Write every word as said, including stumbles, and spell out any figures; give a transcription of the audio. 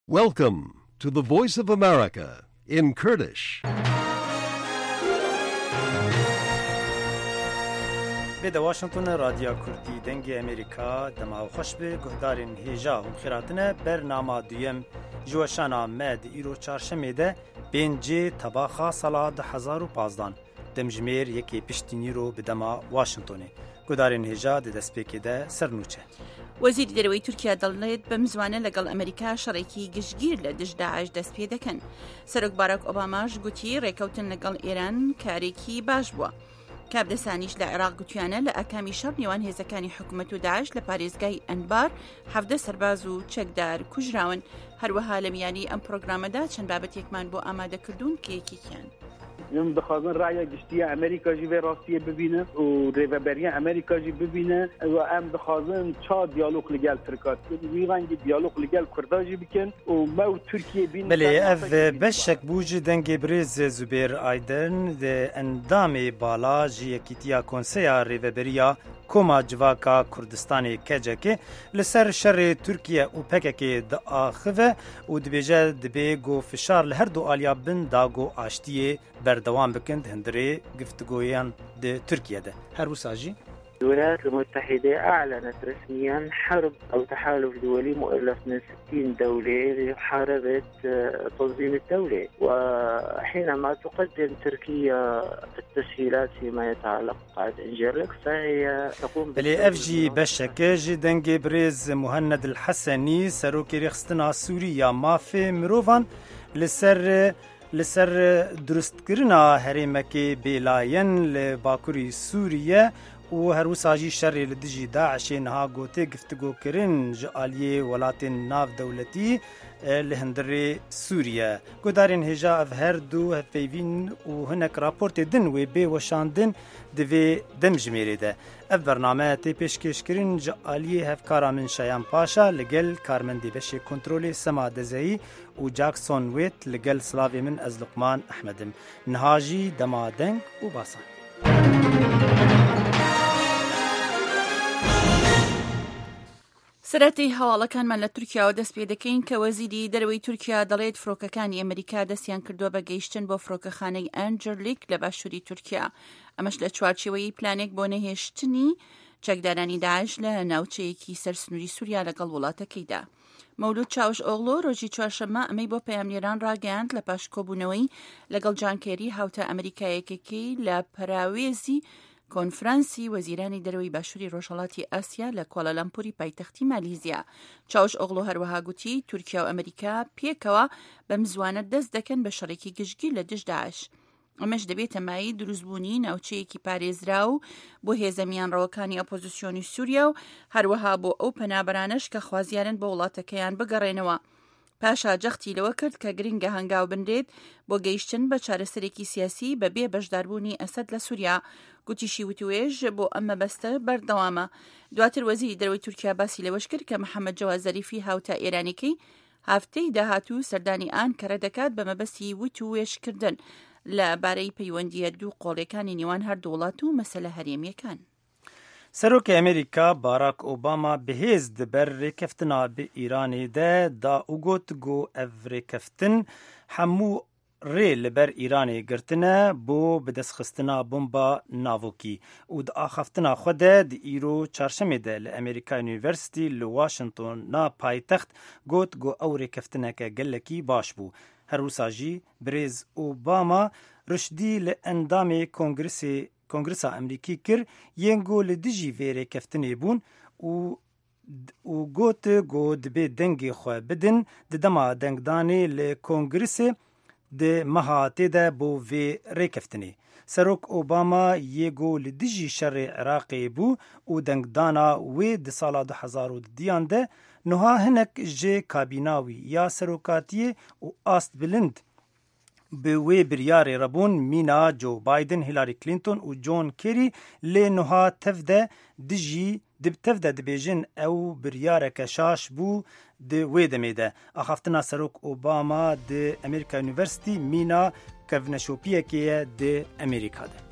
Welcome to the Voice of America in Kurdish. به واشنگتن رادیو کردی دنگ امریکا دما خوش به گهدارین هیجا و خیراتنه برنامه دویم جوشانا مد ایرو چارشنبه ده بینجی تباخا سال دو هزار و پانزده دمجمیر یکی پشتینی رو به دما واشنگتن گهدارین هیجا ده دسپیکی ده سرنوچه وەزیری دەرەوەی تورکیا دەڵێت بەم زوانە لەگەڵ ئەمریکا شەڕێکی گشتگیر لە دژ داعش دەست پێ دەکەن. سەرۆک باراک ئۆباماش گوتی ڕێکەوتن لەگەڵ ئێران کارێکی باش بووە. کابدەسانیش لە عێراق گوتیانە لە ئەکامی شەڕ نێوان هێزەکانی حکوومەت و داعش لە پارێزگای ئەنبار حەڤدە سەرباز و چەکدار کوژراون. هەروەها لە میانی ئەم پرۆگرامەدا چەند بابەتێکمان بۆ ئامادەکردوون کە یەکێکیان. من دخوازن رأی گشتی امریکا جی و راستیه ببینه و ریوبری امریکا جی ببینه و ام دخوازن چا دیالوگ لگل ترکات ویرانگی دیالوگ لگل کردا جی بکن و ما و ترکیه بین بله اف بشک بوج دنگ بریز زبیر آیدن ده اندام بالا جی یکیتیا کنسیا ریوبریا کوما جواکا کردستان کجکه لسر شر ترکیه و پککه د آخوه و دبیجه دبی گو فشار لهر دو آلیا بن داگو آشتیه بردوام بکند هندری گفتگویان د ترکیه ده هر وساجي الولايات المتحدة أعلنت رسميا حرب أو تحالف دولي مؤلف من ستين دولة لمحاربة تنظيم الدولة، وحينما تقدم تركيا التسهيلات فيما يتعلق بقاعدة إنجيرلك فهي تقوم بلي أفجي بشكاج دنجي بريز مهند الحسني سروكي ريخستنا سوريا مافي مروفان لسر لسر درستکرنا هریمکی بیلاین لباکوری سوریه و هر وساجی شر لدجی داعش نها گوته گفتگو کرن جالیه ولات ناف دولتی لهندری سوریه گودارین هجا اف هر دو هفیوین و هنک راپورت دن و بی وشاندن دوی دمجمیری ده اف برنامه تی پیشکش کرن جالیه هفکارا من شایان پاشا لگل کارمندی بشی کنترول سما دزایی و جاکسون ویت لگل سلاوی من از لقمان احمدم نهاجی دمادنگ و باسان سەرەتی هەواڵەکانمان لە تورکیاوە دەست پێ دەکەین کە وەزیری دەرەوەی تورکیا دەڵێت فرۆکەکانی ئەمریکا دەستیان کردووە بە گەیشتن بۆ فرۆکەخانەی ئەنجرلیک لە باشووری تورکیا ئەمەش لە چوارچێوەی پلانێک بۆ نەهێشتنی چەکدارانی داعش لە ناوچەیەکی سەرسنووری سووریا لەگەڵ وڵاتەکەیدا. مەولود چاوش ئۆغڵۆ ڕۆژی چوارشەممە ئەمەی بۆ پەیامنێران ڕاگەیاند لە پاش کۆبوونەوەی لەگەڵ جان کێری هاوتە ئەمریکایەکەکەی لە پەراوێزی کۆنفرانسی وەزیرانی دەرەوەی باشووری ڕۆژهەڵاتی ئاسیا لە کۆلالەمپوری پایتەختی مالیزیا. چاوش ئۆغڵۆ هەروەها گوتی تورکیا و ئەمریکا پێکەوە بەم زوانە دەست دەکەن بە شەڕێکی گشتگیر لە دژ داعش. ئەمەش دەبێتە مای دروستبوونی ناوچەیەکی پارێزرا و بۆ هێزە میانڕەوەکانی ئۆپۆزیسیۆنی سووریا و هەروەها بۆ ئەو پەنابەرانەش کە خوازیارن بۆ وڵاتەکەیان بگەڕێنەوە. پاشا جەختی لەوە کرد کە گرنگە هەنگاو بندێت بۆ گەیشتن بە چارەسەرێکی سیاسی بەبێ بەشداربوونی ئەسەد لە سووریا. گوتیشی وتوێژ بۆ ئەم مەبەستە بەردەوامە. دواتر وەزیری دەرەوەی تورکیا باسی لەوەش کرد کە محەممەد جەواد زەریفی هاوتە ئێرانیەکەی هافتەی داهاتوو سەردانی ئان کەرە دەکات بە مەبەستی وتوێژکردن لەبارەی پەیوەندیە دوو قۆڵیەکانی نێوان هەردوو وڵات و مەسەلە هەرێمیەکان. سروک امریکا باراک اوباما بهیز دبر ریکفتنا به ایرانی ده دا اوگوت گو اف ریکفتن همو ری لبر ایرانی گرتنه بو بدسخستنا بومبا ناوکی و دا آخفتنا خوده دی ایرو چارشمه ده لامریکا یونیورسیتی لواشنطن نا پایتخت گوت گو او ریکفتنه که گلکی باش بو. هر وساجی بریز اوباما رشدی لاندام کنگرسی کنگرسا امریکی کر ینگو لدجی ویره کفتنی بون و و گوت گو دبی دنگی خواه بدن ددما دنگدانی لکنگرس ده مهاتی ده بو وی ریکفتنی. سروک اوباما یگو لدجی شر عراقی بو و دنگدانا وی ده سالا دو هزار و دیان ده نوها هنک جه کابیناوی یا سروکاتی و آست بلند به وی بریاری ربون مینا جو بایدن هیلاری کلینتون و جون کری لی نوها تفده دجی دب تفده دبیجن او بریاره کشاش بو ده وی دمیده. اخفتنا سروک اوباما ده امریکا یونیورسیتی مینا کونشوپیه که ده امریکا ده.